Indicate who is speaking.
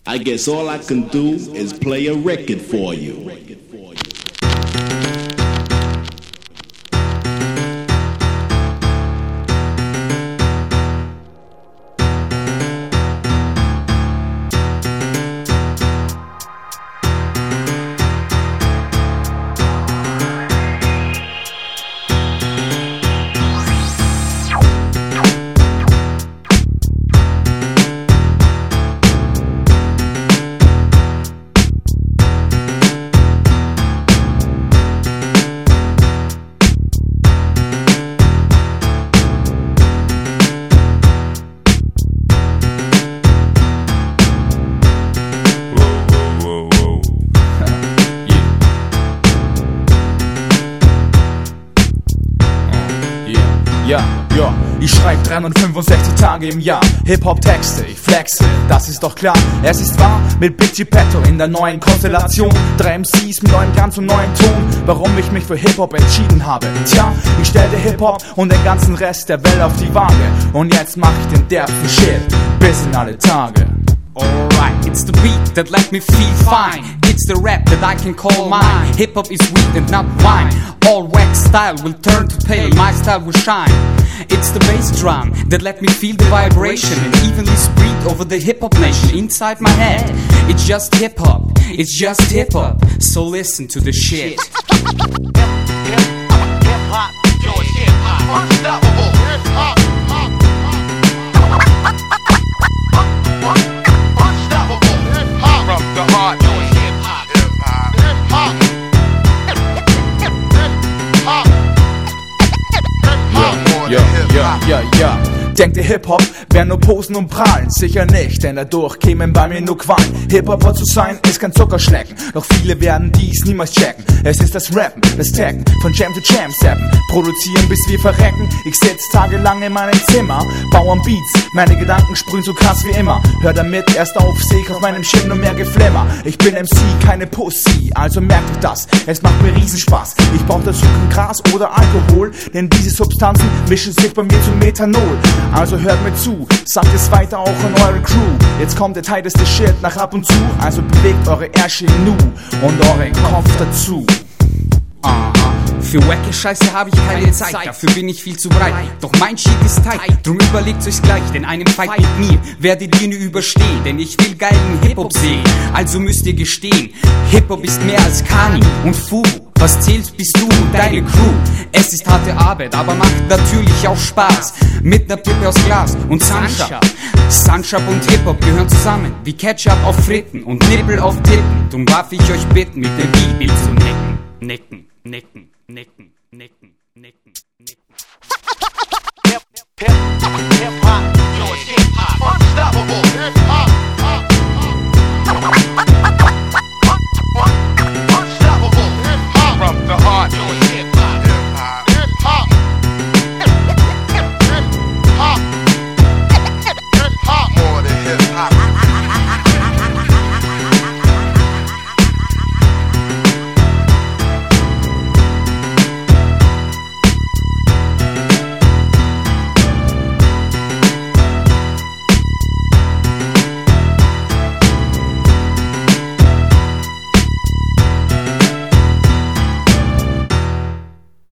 Speaker 1: I guess all I can do is play a record for you.
Speaker 2: Ja, ich schreibe 365 Tage im Jahr Hip-Hop-Texte, ich flexe, das ist doch klar. Es ist wahr, mit Big Geppetto in der neuen Konstellation. 3 MCs mit neuem Glanz und neuen Ton. Warum ich mich für Hip-Hop entschieden habe? Tja, ich stellte Hip-Hop und den ganzen Rest der Welt auf die Waage. Und jetzt mach ich den derben Shit bis in alle Tage.
Speaker 3: Alright, it's the beat that let me feel fine. It's the rap that I can call mine. Hip-hop is weed and not wine. All wax style will turn to pale, my style will shine. It's the bass drum that let me feel the vibration and evenly spread over the hip-hop nation inside my head. It's just hip-hop, it's just hip-hop, so listen to the shit.
Speaker 4: Hip-hop, yo, it's hip-hop, unstoppable, hip-hop. From the heart, yo, it's hip-hop, hip-hop, hip-hop,
Speaker 2: Ja. Denkt ihr Hip-Hop wär nur Posen und Prahlen? Sicher nicht, denn dadurch kämen bei mir nur Qualen. Hip-Hopper zu sein ist kein Zuckerschlecken, doch viele werden dies niemals checken. Es ist das Rappen, das Taggen, von Jam to Jam zappen, produzieren bis wir verrecken. Ich sitz tagelang in meinem Zimmer, bau am Beats, meine Gedanken sprühen so krass wie immer. Hör damit erst auf, seh ich auf meinem Schirm nur mehr Geflimmer. Ich bin MC, keine Pussy, also merkt euch das, es macht mir Riesenspaß. Ich brauch dazu kein Gras oder Alkohol, denn diese Substanzen mischen sich bei mir zu Methanol. Also hört mir zu, sagt es weiter auch an eure Crew. Jetzt kommt der tighteste Shit nach ab und zu, also bewegt eure Ärsche nu und euren Kopf dazu.
Speaker 3: Für wacke Scheiße habe ich keine Zeit, dafür bin ich viel zu breit. Doch mein Shit ist tight, drum überlegt euch gleich, denn einen Fight mit mir werdet ihr nie überstehen. Denn ich will geilen Hip-Hop sehen, also müsst ihr gestehen, Hip-Hop ist mehr als Kani und Fu. Was zählt bist du und deine Crew? Es ist harte Arbeit, aber macht natürlich auch Spaß. Mit ner Pippe aus Glas und Sunshap. Sunshap und Hip-Hop gehören zusammen, wie Ketchup auf Fritten und Nippel auf Titten. Drum darf ich euch bitten, mit dem Beat zu nicken, nicken, nicken, nicken.